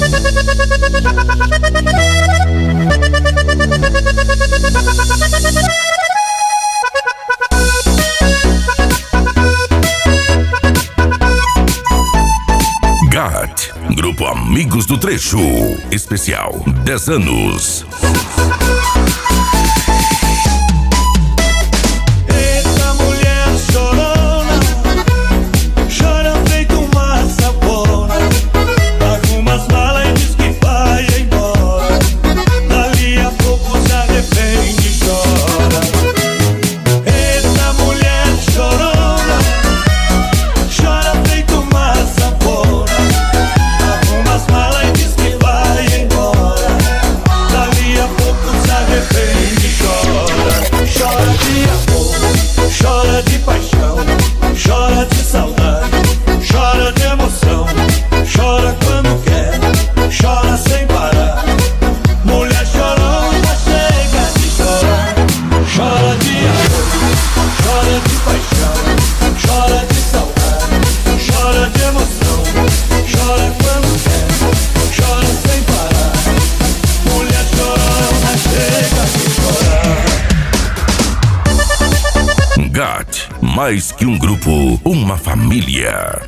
GAT, Grupo Amigos do Trecho, especial 10 anos. Eita mulher chorona, chora feito uma sapona, arruma as malas e diz que vai embora, dali a pouco se arrepende e chora. Eita mulher chorona, chora feito uma sapona, arruma as malas e diz que vai embora, dali a pouco se arrepende e chora. Chora de amor, chora de paixão, chora de saudade, chora de emoção, chora quando quer, chora sem parar. Mulher chorona, chega de chorar. Chora de amor, chora de paixão, chora de saudade, chora de emoção, chora quando quer, chora sem parar. Mulher chorona, chega de chorar. GAT, mais que um grupo, uma família.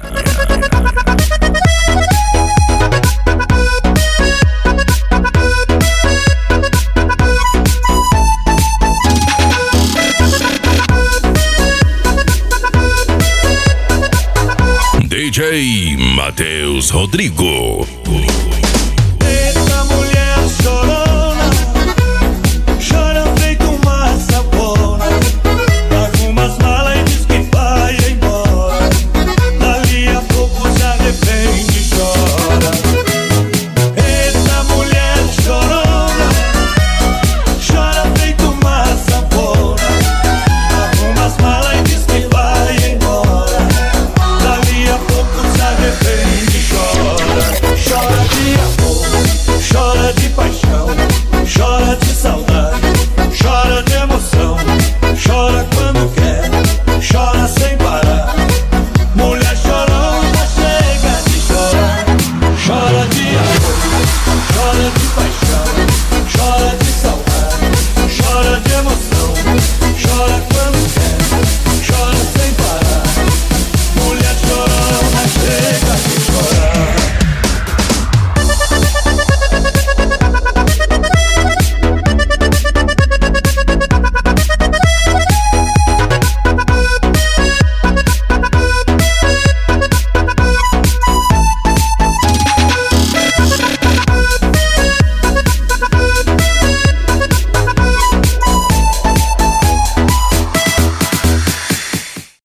DJ Matheus Rodrigo.